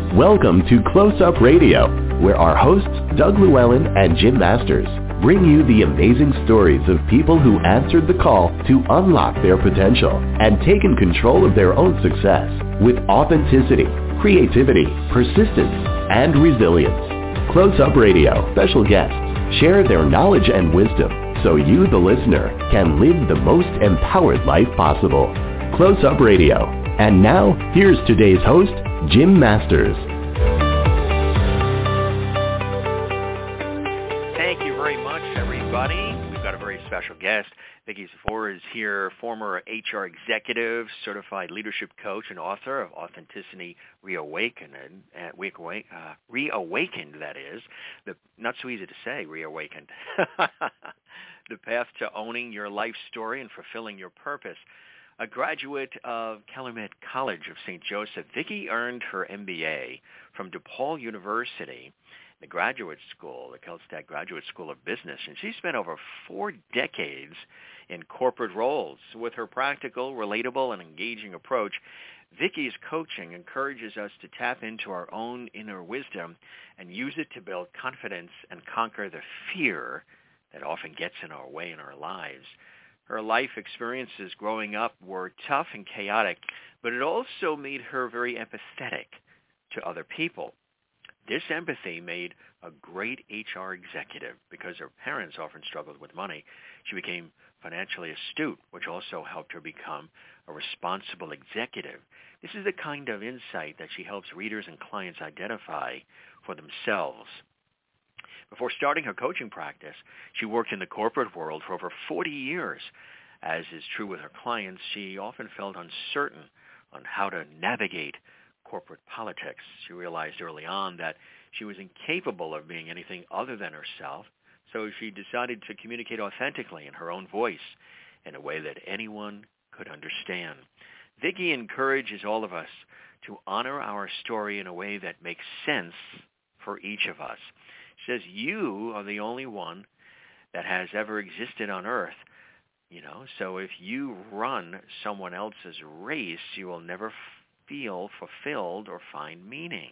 Welcome to Close Up Radio, where our hosts, Doug Llewellyn and Jim Masters, bring you the amazing stories of people who answered the call to unlock their potential and taken control of their own success with authenticity, creativity, persistence, and resilience. Close Up Radio special guests share their knowledge and wisdom so you, the listener, can live the most empowered life possible. Close Up Radio. And now, here's today's host, Jim Masters. Thank you very much, everybody. We've got a very special guest. Vicki Zafora is here, former HR executive, certified leadership coach, and author of Authenticity Reawakened. Reawakened, that is. Not so easy to say, reawakened. The path to owning your life story and fulfilling your purpose. A graduate of Calumet College of St. Joseph, Vicki earned her MBA from DePaul University, the graduate school, the Kellstadt Graduate School of Business, and she spent over 4 decades in corporate roles. With her practical, relatable, and engaging approach, Vicki's coaching encourages us to tap into our own inner wisdom and use it to build confidence and conquer the fear that often gets in our way in our lives. Her life experiences growing up were tough and chaotic, but it also made her very empathetic to other people. This empathy made a great HR executive because her parents often struggled with money. She became financially astute, which also helped her become a responsible executive. This is the kind of insight that she helps readers and clients identify for themselves. Before starting her coaching practice, she worked in the corporate world for over 40 years. As is true with her clients, she often felt uncertain on how to navigate corporate politics. She realized early on that she was incapable of being anything other than herself, so she decided to communicate authentically in her own voice in a way that anyone could understand. Vicki encourages all of us to honor our story in a way that makes sense for each of us. She says, you are the only one that has ever existed on earth. So if you run someone else's race, you will never feel fulfilled or find meaning.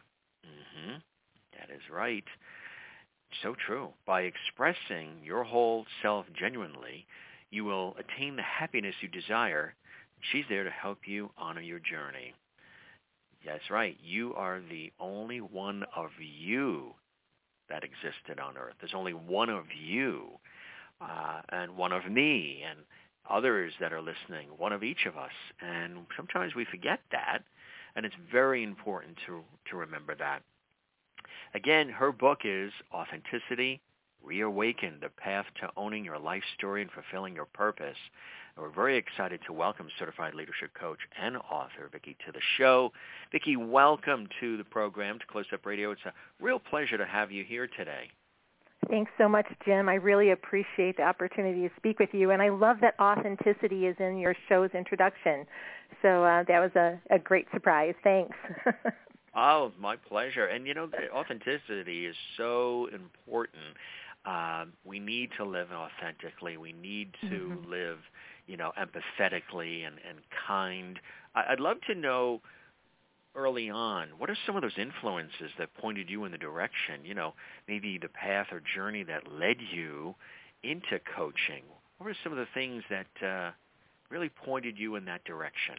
That is right. So true. By expressing your whole self genuinely, you will attain the happiness you desire. She's there to help you honor your journey. That's right. You are the only one of you that existed on earth. There's only one of you and one of me and others that are listening, one of each of us. And sometimes we forget that, and it's very important to remember that. Again, her book is Authenticity Reawakened, the path to owning your life story and fulfilling your purpose. And we're very excited to welcome certified leadership coach and author Vicki to the show. Vicki, welcome to the program, to Close Up Radio. It's a real pleasure to have you here today. Thanks so much, Jim. I really appreciate the opportunity to speak with you, and I love that authenticity is in your show's introduction. So that was a great surprise. Thanks. Oh, my pleasure. And, authenticity is so important. We need to live authentically. We need to live, empathetically and kind. I'd love to know early on, what are some of those influences that pointed you in the direction, maybe the path or journey that led you into coaching? What were some of the things that really pointed you in that direction?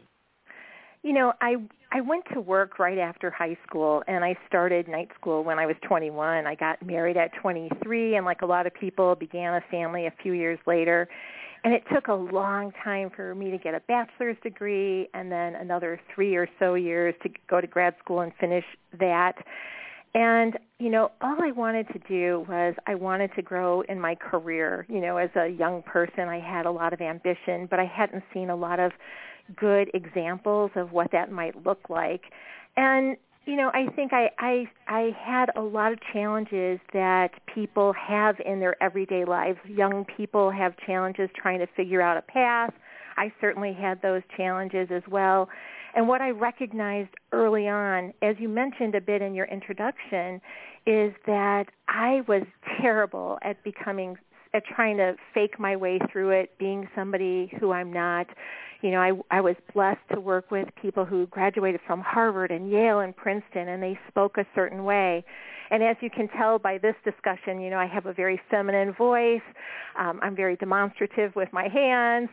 I went to work right after high school, and I started night school when I was 21. I got married at 23, and like a lot of people, began a family a few years later. And it took a long time for me to get a bachelor's degree and then another 3 or so years to go to grad school and finish that. And, all I wanted to do was I wanted to grow in my career. As a young person, I had a lot of ambition, but I hadn't seen a lot of good examples of what that might look like. And, I think I had a lot of challenges that people have in their everyday lives. Young people have challenges trying to figure out a path. I certainly had those challenges as well. And what I recognized early on, as you mentioned a bit in your introduction, is that I was terrible at becoming at trying to fake my way through it, being somebody who I'm not. You know, I was blessed to work with people who graduated from Harvard and Yale and Princeton, and they spoke a certain way. And as you can tell by this discussion, you know, I have a very feminine voice. I'm very demonstrative with my hands.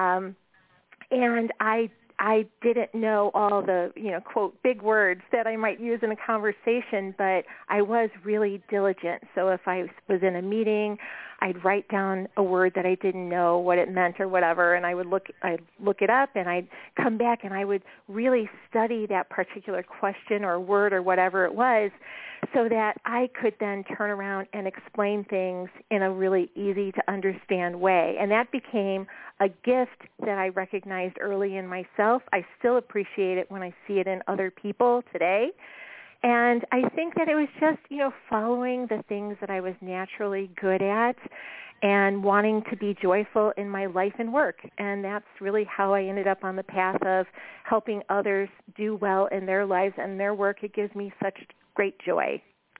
And I didn't know all the, you know, quote, big words that I might use in a conversation, but I was really diligent. So if I was in a meeting, I'd write down a word that I didn't know what it meant or whatever, and I'd look it up, and I'd come back and I would really study that particular question or word or whatever it was, so that I could then turn around and explain things in a really easy to understand way. And that became a gift that I recognized early in myself. I still appreciate it when I see it in other people today. And I think that it was just, you know, following the things that I was naturally good at and wanting to be joyful in my life and work. And that's really how I ended up on the path of helping others do well in their lives and their work. It gives me such great joy.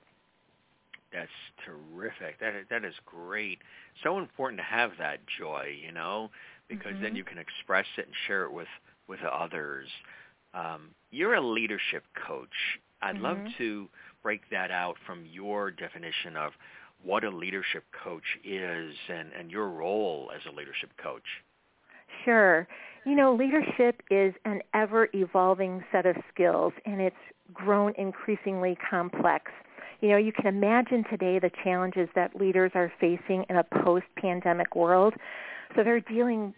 That's terrific. That is great. So important to have that joy, you know, because then you can express it and share it with others. You're a leadership coach. I'd love to break that out from your definition of what a leadership coach is and your role as a leadership coach. Sure. You know, leadership is an ever-evolving set of skills, and it's grown increasingly complex. You know, you can imagine today the challenges that leaders are facing in a post-pandemic world. So they're doing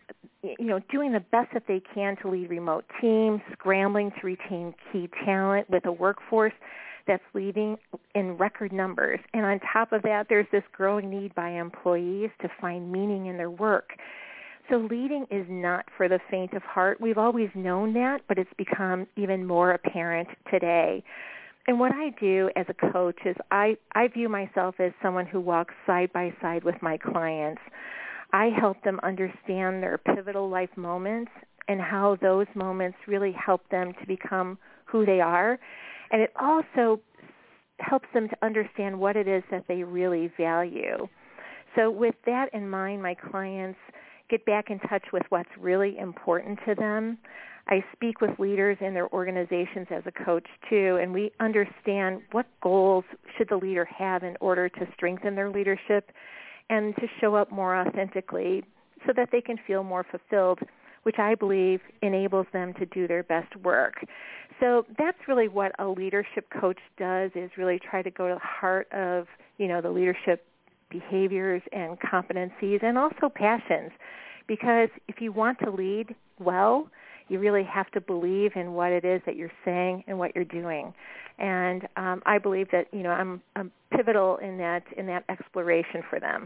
the best that they can to lead remote teams, scrambling to retain key talent with a workforce that's leaving in record numbers. And on top of that, there's this growing need by employees to find meaning in their work. So leading is not for the faint of heart. We've always known that, but it's become even more apparent today. And what I do as a coach is I view myself as someone who walks side by side with my clients. I help them understand their pivotal life moments and how those moments really help them to become who they are. And it also helps them to understand what it is that they really value. So with that in mind, my clients get back in touch with what's really important to them. I speak with leaders in their organizations as a coach too, and we understand what goals should the leader have in order to strengthen their leadership and to show up more authentically so that they can feel more fulfilled, which I believe enables them to do their best work. So that's really what a leadership coach does, is really try to go to the heart of, you know, the leadership behaviors and competencies and also passions. Because if you want to lead well, you really have to believe in what it is that you're saying and what you're doing. And I believe that, you know, I'm pivotal in that exploration for them.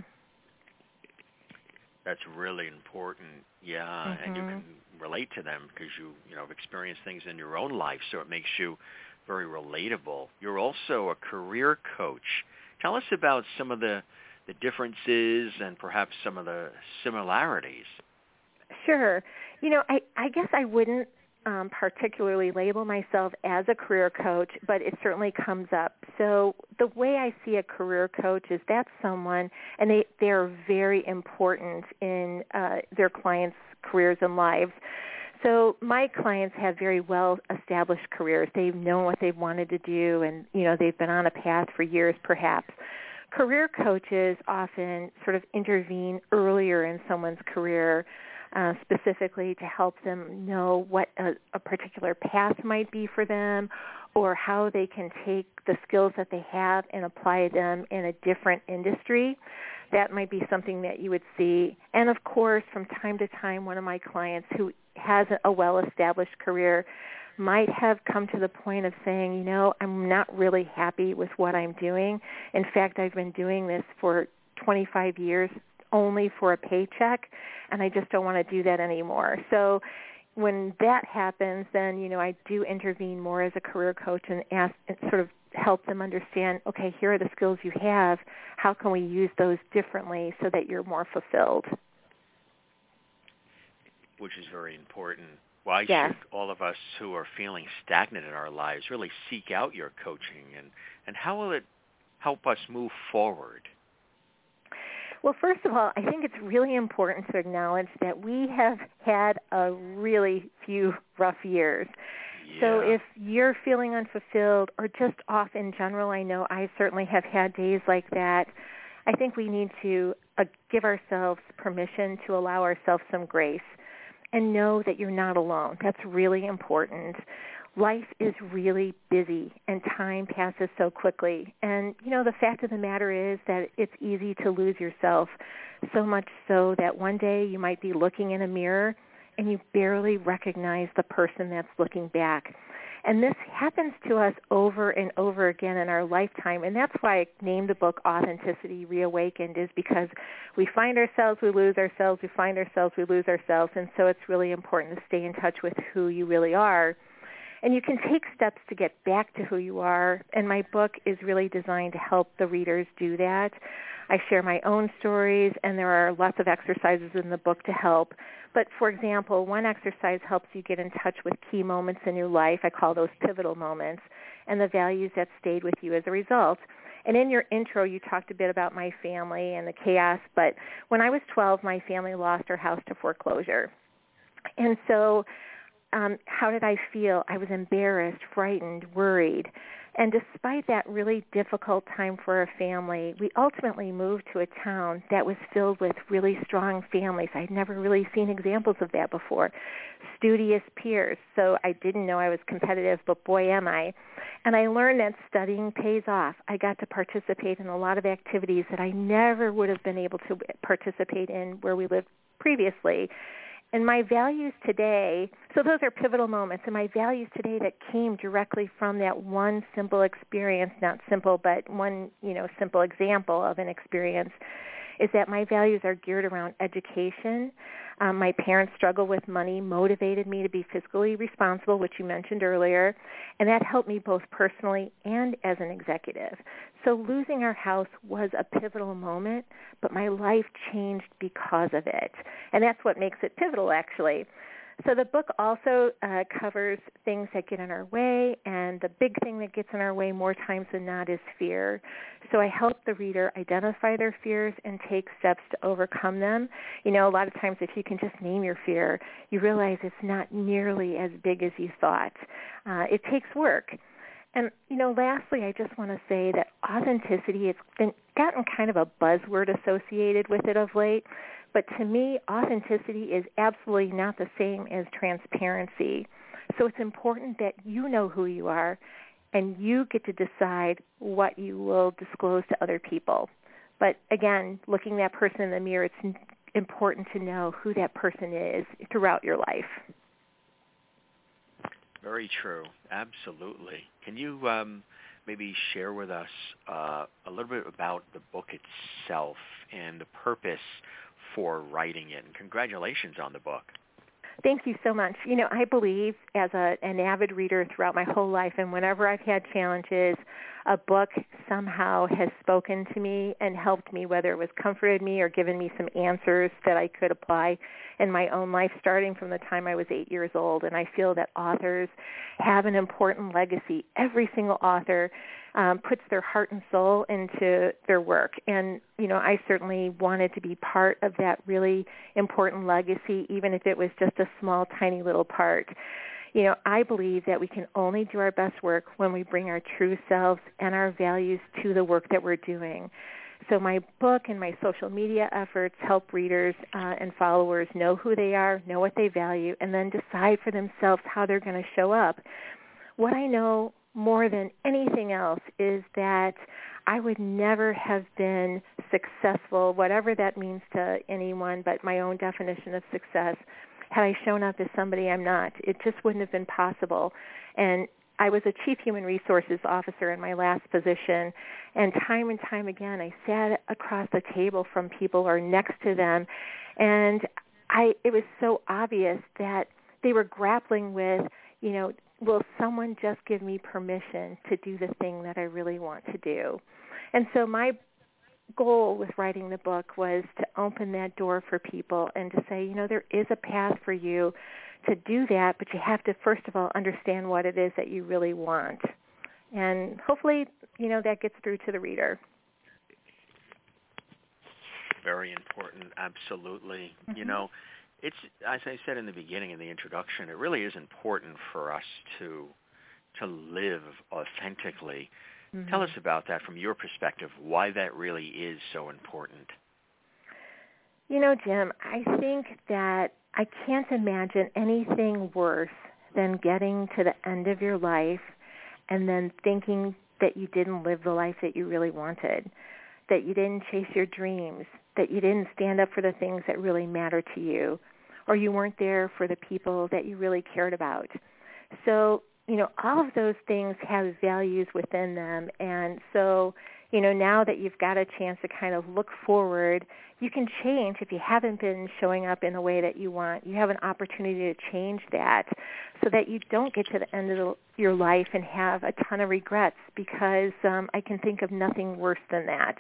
That's really important, yeah, and you can relate to them because you know have experienced things in your own life, so it makes you very relatable. You're also a career coach. Tell us about some of the differences and perhaps some of the similarities. Sure. You know, I guess I wouldn't particularly label myself as a career coach, but it certainly comes up. So the way I see a career coach is that's someone, and they're very important in their clients' careers and lives. So my clients have very well-established careers. They've known what they've wanted to do, and, you know, they've been on a path for years perhaps. Career coaches often sort of intervene earlier in someone's career, specifically to help them know what a particular path might be for them, or how they can take the skills that they have and apply them in a different industry. That might be something that you would see. And of course, from time to time, one of my clients who has a well-established career might have come to the point of saying, you know, I'm not really happy with what I'm doing. In fact, I've been doing this for 25 years only for a paycheck, and I just don't want to do that anymore. So when that happens, then, you know, I do intervene more as a career coach and ask and sort of help them understand, okay, here are the skills you have. How can we use those differently so that you're more fulfilled? Which is very important. Why yes. should all of us who are feeling stagnant in our lives really seek out your coaching, and how will it help us move forward? Well, first of all, I think it's really important to acknowledge that we have had a really few rough years. Yeah. So if you're feeling unfulfilled or just off in general, I know I certainly have had days like that, I think we need to give ourselves permission to allow ourselves some grace and know that you're not alone. That's really important. Life is really busy and time passes so quickly. And, the fact of the matter is that it's easy to lose yourself, so much so that one day you might be looking in a mirror and you barely recognize the person that's looking back. And this happens to us over and over again in our lifetime. And that's why I named the book Authenticity Reawakened, is because we find ourselves, we lose ourselves, we find ourselves, we lose ourselves. And so it's really important to stay in touch with who you really are. And you can take steps to get back to who you are. And my book is really designed to help the readers do that. I share my own stories, and there are lots of exercises in the book to help. But, for example, one exercise helps you get in touch with key moments in your life. I call those pivotal moments, and the values that stayed with you as a result. And in your intro, you talked a bit about my family and the chaos. But when I was 12, my family lost our house to foreclosure. And so how did I feel? I was embarrassed, frightened, worried. And despite that really difficult time for our family, we ultimately moved to a town that was filled with really strong families. I'd never really seen examples of that before. Studious peers. So I didn't know I was competitive, but boy, am I. And I learned that studying pays off. I got to participate in a lot of activities that I never would have been able to participate in where we lived previously. And my values today, so those are pivotal moments, and my values today that came directly from that one simple experience, not simple, but one, simple example of an experience, is that my values are geared around education. My parents' struggle with money motivated me to be fiscally responsible, which you mentioned earlier, and that helped me both personally and as an executive. So losing our house was a pivotal moment, but my life changed because of it. And that's what makes it pivotal, actually. So the book also covers things that get in our way, and the big thing that gets in our way more times than not is fear. So I help the reader identify their fears and take steps to overcome them. A lot of times if you can just name your fear, you realize it's not nearly as big as you thought. It takes work. And, lastly, I just want to say that authenticity, it's gotten kind of a buzzword associated with it of late. But to me, authenticity is absolutely not the same as transparency. So it's important that you know who you are and you get to decide what you will disclose to other people. But again, looking that person in the mirror, it's important to know who that person is throughout your life. Very true. Absolutely. Can you maybe share with us a little bit about the book itself and the purpose for writing it? And congratulations on the book. Thank you so much. I believe as an avid reader throughout my whole life, and whenever I've had challenges, a book somehow has spoken to me and helped me, whether it was comforted me or given me some answers that I could apply in my own life, starting from the time I was 8 years old. And I feel that authors have an important legacy. Every single author puts their heart and soul into their work. And, I certainly wanted to be part of that really important legacy, even if it was just a small, tiny little part. I believe that we can only do our best work when we bring our true selves and our values to the work that we're doing. So my book and my social media efforts help readers and followers know who they are, know what they value, and then decide for themselves how they're going to show up. What I know more than anything else is that I would never have been successful, whatever that means to anyone, but my own definition of success, had I shown up as somebody I'm not. It just wouldn't have been possible. And I was a chief human resources officer in my last position, and time again, I sat across the table from people or next to them, and it was so obvious that they were grappling with, will someone just give me permission to do the thing that I really want to do? And so my goal with writing the book was to open that door for people and to say, there is a path for you to do that, but you have to, first of all, understand what it is that you really want. And hopefully, that gets through to the reader. Very important, absolutely. You know, it's, as I said in the beginning, in the introduction, it really is important for us to live authentically. Tell us about that from your perspective, why that really is so important. You know, Jim, I think that I can't imagine anything worse than getting to the end of your life and then thinking that you didn't live the life that you really wanted, that you didn't chase your dreams, that you didn't stand up for the things that really matter to you, or you weren't there for the people that you really cared about. So, you know, all of those things have values within them. And so, you know, now that you've got a chance to kind of look forward, you can change. If you haven't been showing up in the way that you want, you have an opportunity to change that so that you don't get to the end of your life and have a ton of regrets, because I can think of nothing worse than that.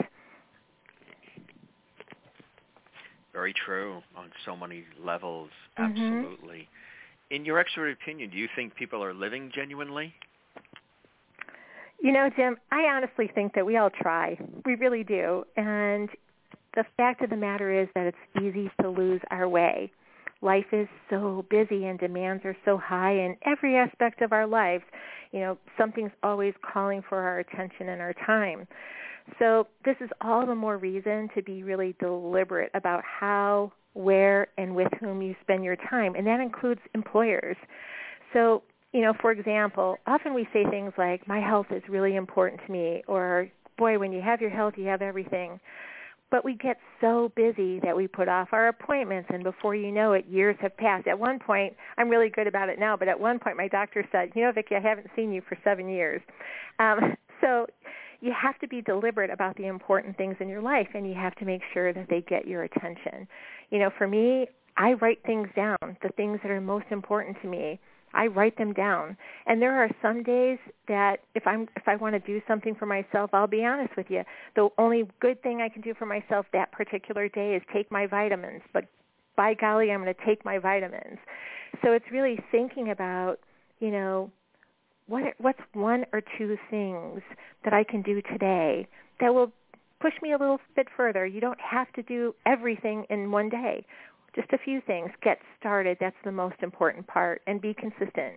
Very true on so many levels, absolutely. In your expert opinion, do you think people are living genuinely? You know, Jim, I honestly think that we all try. We really do. And the fact of the matter is that it's easy to lose our way. Life is so busy and demands are so high in every aspect of our lives. You know, something's always calling for our attention and our time. So this is all the more reason to be really deliberate about how, where, and with whom you spend your time, and that includes employers. So, you know, for example, often we say things like, my health is really important to me, or, boy, when you have your health, you have everything. But we get so busy that we put off our appointments, and before you know it, years have passed. At one point, I'm really good about it now, but at one point my doctor said, you know, Vicki, I haven't seen you for 7 years. So you have to be deliberate about the important things in your life, and you have to make sure that they get your attention. You know, for me, I write things down, the things that are most important to me. I write them down. And there are some days that if I want to do something for myself, I'll be honest with you, the only good thing I can do for myself that particular day is take my vitamins. But by golly, I'm going to take my vitamins. So it's really thinking about, you know, what's one or two things that I can do today that will push me a little bit further. You don't have to do everything in one day. Just a few things. Get started. That's the most important part. And be consistent.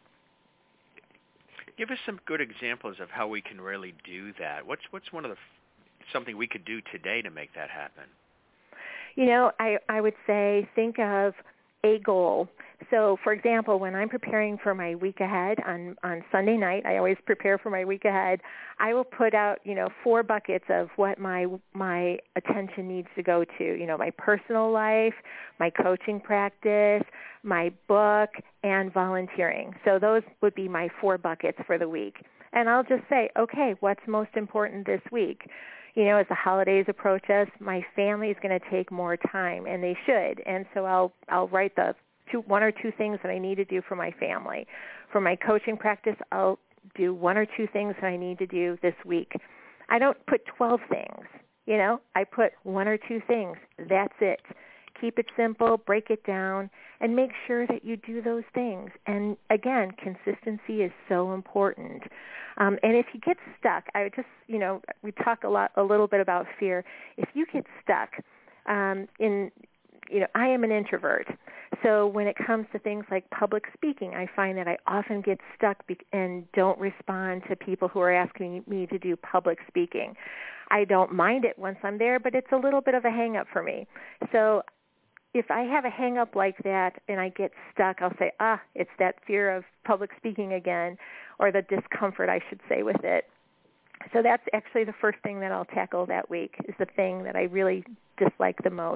Give us some good examples of how we can really do that. What's one of something we could do today to make that happen? You know, I would say think of a goal. So, for example, when I'm preparing for my week ahead on Sunday night, I always prepare for my week ahead, I will put out, 4 buckets of what my attention needs to go to, my personal life, my coaching practice, my book, and volunteering. So those would be my 4 buckets for the week. And I'll just say, okay, what's most important this week? As the holidays approach us, my family is going to take more time, and they should. And so I'll write the 1 or 2 things that I need to do for my family. For my coaching practice, I'll do 1 or 2 things that I need to do this week. I don't put 12 things, I put 1 or 2 things. That's it. Keep it simple, break it down, and make sure that you do those things. And again, consistency is so important. And if you get stuck, I would just, we talk a little bit about fear. If you get stuck I am an introvert. So when it comes to things like public speaking, I find that I often get stuck and don't respond to people who are asking me to do public speaking. I don't mind it once I'm there, but it's a little bit of a hang-up for me. So if I have a hang-up like that and I get stuck, I'll say, it's that fear of public speaking again, or the discomfort, I should say, with it. So that's actually the first thing that I'll tackle that week, is the thing that I really dislike the most.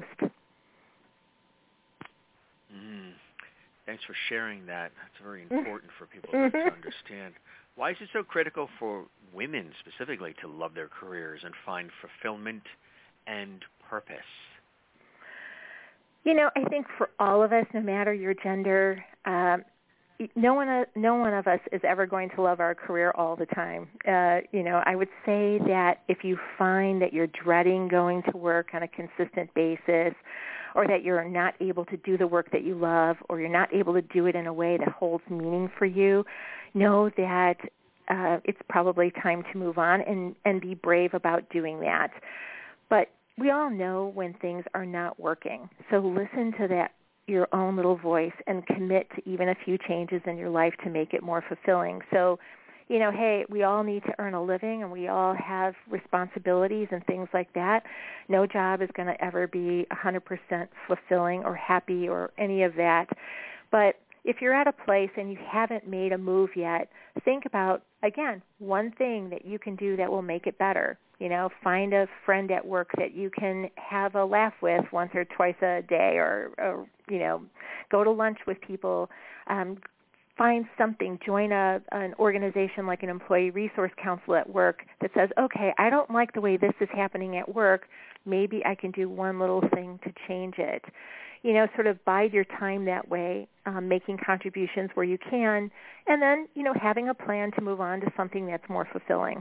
Thanks for sharing that. That's very important for people to understand. Why is it so critical for women specifically to love their careers and find fulfillment and purpose? I think for all of us, no matter your gender, no one of us is ever going to love our career all the time. I would say that if you find that you're dreading going to work on a consistent basis, or that you're not able to do the work that you love, or you're not able to do it in a way that holds meaning for you, know that it's probably time to move on and be brave about doing that. But we all know when things are not working. So listen to that, your own little voice, and commit to even a few changes in your life to make it more fulfilling. So, hey, we all need to earn a living, and we all have responsibilities and things like that. No job is going to ever be 100% fulfilling or happy or any of that. But if you're at a place and you haven't made a move yet, think about, again, one thing that you can do that will make it better. Find a friend at work that you can have a laugh with once or twice a day, or go to lunch with people. Find something, join an organization like an employee resource council at work that says, okay, I don't like the way this is happening at work. Maybe I can do one little thing to change it. Sort of bide your time that way, making contributions where you can, and then, having a plan to move on to something that's more fulfilling.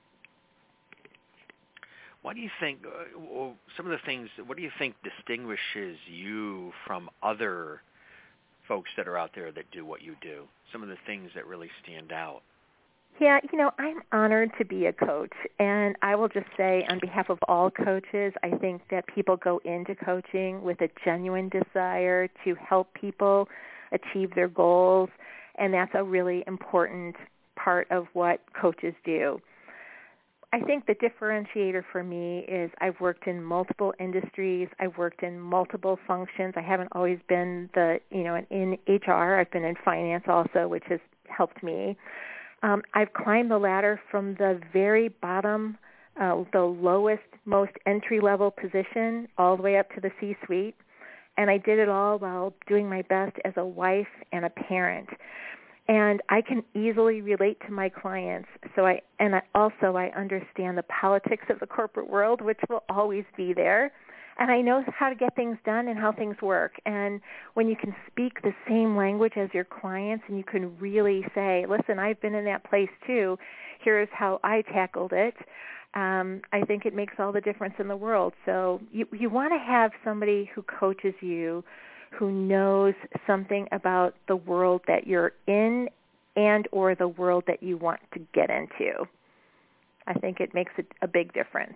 What do you think, what do you think distinguishes you from other folks that are out there that do what you do? Some of the things that really stand out. Yeah, I'm honored to be a coach, and I will just say on behalf of all coaches, I think that people go into coaching with a genuine desire to help people achieve their goals, and that's a really important part of what coaches do. I think the differentiator for me is I've worked in multiple industries. I've worked in multiple functions. I haven't always been in HR. I've been in finance also, which has helped me. I've climbed the ladder from the very bottom, the lowest, most entry-level position, all the way up to the C-suite. And I did it all while doing my best as a wife and a parent. And I can easily relate to my clients. So I understand the politics of the corporate world, which will always be there. And I know how to get things done and how things work. And when you can speak the same language as your clients and you can really say, listen, I've been in that place too. Here's how I tackled it. I think it makes all the difference in the world. So you want to have somebody who coaches you, who knows something about the world that you're in and or the world that you want to get into. I think it makes a big difference.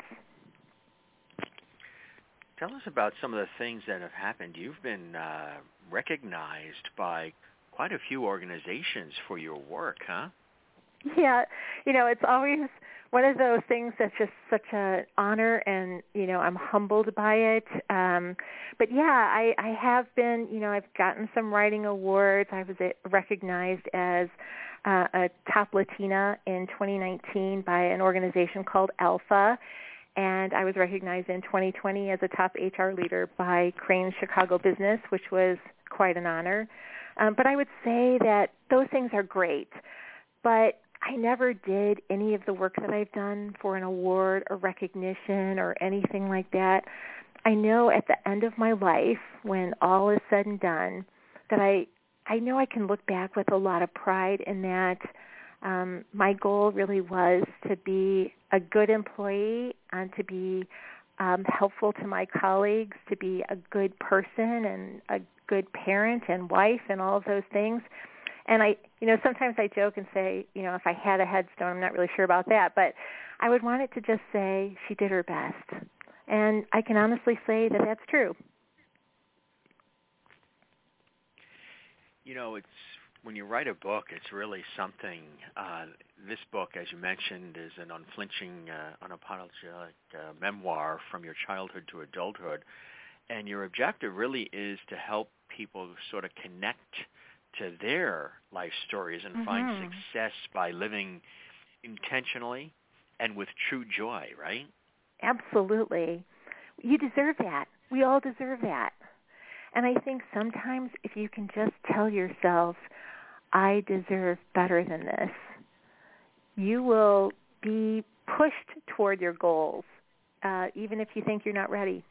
Tell us about some of the things that have happened. You've been recognized by quite a few organizations for your work, huh? Yeah, it's always one of those things that's just such an honor, and, I'm humbled by it. But yeah, I have been, I've gotten some writing awards. I was recognized as a top Latina in 2019 by an organization called Alpha, and I was recognized in 2020 as a top HR leader by Crain's Chicago Business, which was quite an honor. But I would say that those things are great, but I never did any of the work that I've done for an award or recognition or anything like that. I know at the end of my life, when all is said and done, that I know I can look back with a lot of pride in that my goal really was to be a good employee and to be helpful to my colleagues, to be a good person and a good parent and wife and all of those things. And sometimes I joke and say, if I had a headstone, I'm not really sure about that, but I would want it to just say she did her best. And I can honestly say that that's true. It's when you write a book, it's really something. This book, as you mentioned, is an unflinching, unapologetic memoir from your childhood to adulthood. And your objective really is to help people sort of connect to their life stories and find success by living intentionally and with true joy, right? Absolutely. You deserve that. We all deserve that. And I think sometimes if you can just tell yourself, I deserve better than this, you will be pushed toward your goals, even if you think you're not ready.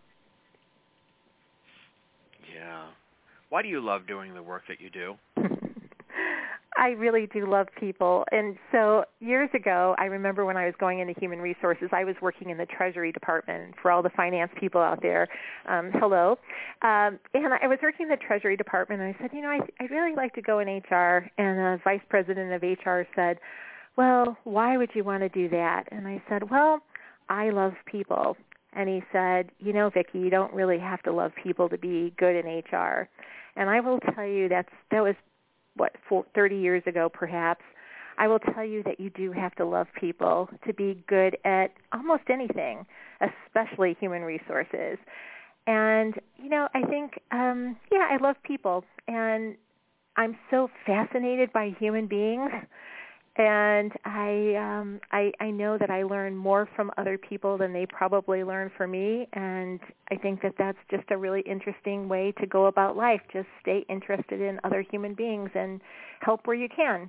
Yeah. Why do you love doing the work that you do? I really do love people. And so years ago, I remember when I was going into human resources, I was working in the Treasury Department. For all the finance people out there, hello. And I was working in the Treasury Department, and I said, I'd really like to go in HR. And the vice president of HR said, well, why would you want to do that? And I said, well, I love people. And he said, Vicki, you don't really have to love people to be good in HR. And I will tell you that was, 30 years ago perhaps. I will tell you that you do have to love people to be good at almost anything, especially human resources. And, I think, I love people. And I'm so fascinated by human beings. And I know that I learn more from other people than they probably learn from me, and I think that that's just a really interesting way to go about life. Just stay interested in other human beings and help where you can.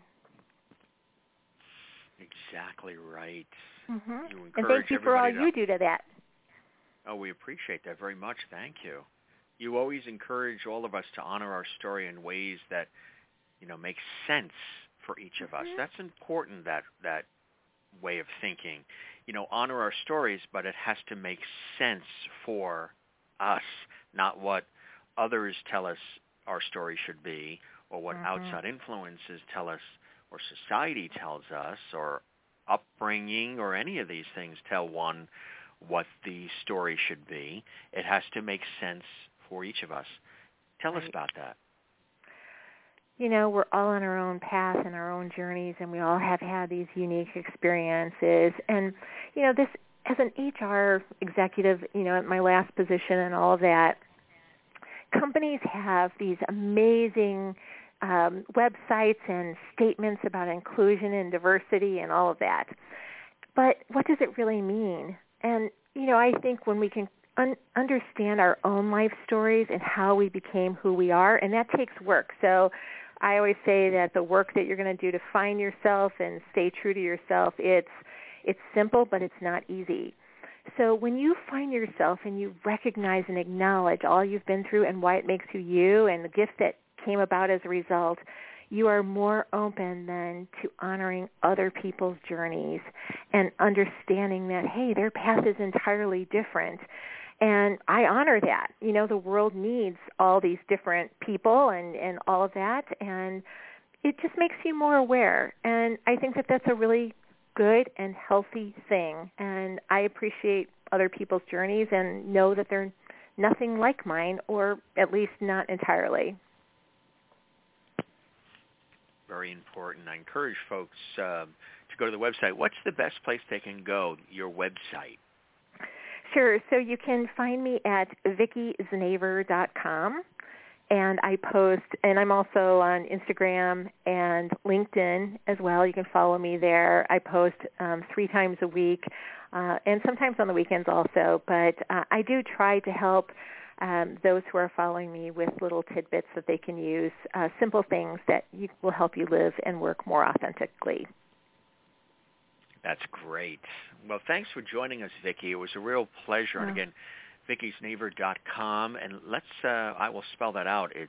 Exactly right. Mm-hmm. And thank you for all you do to that. Oh, we appreciate that very much. Thank you. You always encourage all of us to honor our story in ways that, make sense for each of us. That's important, that way of thinking. Honor our stories, but it has to make sense for us, not what others tell us our story should be, or what outside influences tell us, or society tells us, or upbringing, or any of these things tell one what the story should be. It has to make sense for each of us. Tell us about that. We're all on our own path and our own journeys, and we all have had these unique experiences. And, this, as an HR executive, at my last position and all of that, companies have these amazing websites and statements about inclusion and diversity and all of that. But what does it really mean? And, I think when we can understand our own life stories and how we became who we are, and that takes work. So I always say that the work that you're going to do to find yourself and stay true to yourself, it's simple, but it's not easy. So when you find yourself and you recognize and acknowledge all you've been through and why it makes you you and the gift that came about as a result, you are more open then to honoring other people's journeys and understanding that, hey, their path is entirely different. And I honor that. The world needs all these different people and all of that, and it just makes you more aware. And I think that that's a really good and healthy thing. And I appreciate other people's journeys and know that they're nothing like mine, or at least not entirely. Very important. I encourage folks to go to the website. What's the best place they can go, your website? Sure. So you can find me at VickiZnaver.com, and I post, and I'm also on Instagram and LinkedIn as well. You can follow me there. I post 3 times a week, and sometimes on the weekends also. But I do try to help those who are following me with little tidbits that they can use, simple things that will help you live and work more authentically. That's great. Well, thanks for joining us, Vicki. It was a real pleasure. And again, VickiZnaver.com. And I will spell that out. It's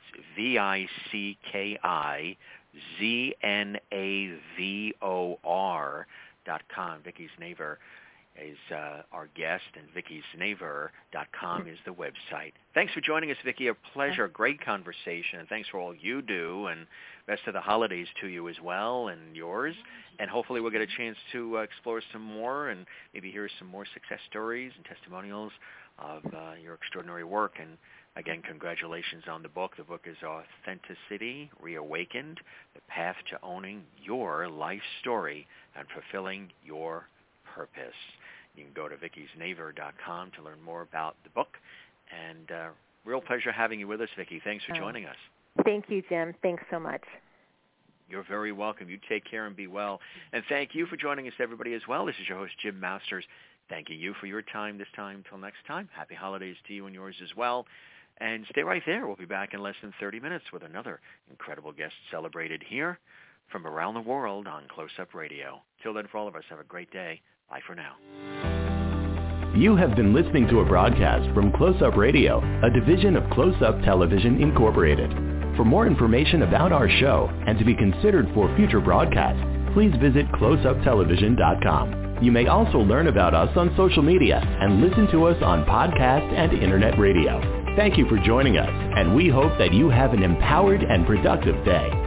VickiZnaver.com. Vicki Znaver is our guest, and VickiZnaver.com is the website. Thanks for joining us, Vicki. A pleasure, great conversation, and thanks for all you do, and best of the holidays to you as well, and yours. And hopefully we'll get a chance to explore some more and maybe hear some more success stories and testimonials of your extraordinary work. And again, congratulations on the book. The book is Authenticity Reawakened, The Path to Owning Your Life Story and Fulfilling Your Purpose. You can go to VickiZnaver.com to learn more about the book. And real pleasure having you with us, Vicki. Thanks for joining us. Thank you, Jim. Thanks so much. You're very welcome. You take care and be well. And thank you for joining us, everybody, as well. This is your host, Jim Masters. Thanking you for your time this time. Until next time, happy holidays to you and yours as well. And stay right there. We'll be back in less than 30 minutes with another incredible guest celebrated here from around the world on Close Up Radio. Till then, for all of us, have a great day. Bye for now. You have been listening to a broadcast from Close Up Radio, a division of Close Up Television Incorporated. For more information about our show and to be considered for future broadcasts, please visit closeuptelevision.com. You may also learn about us on social media and listen to us on podcast and internet radio. Thank you for joining us, and we hope that you have an empowered and productive day.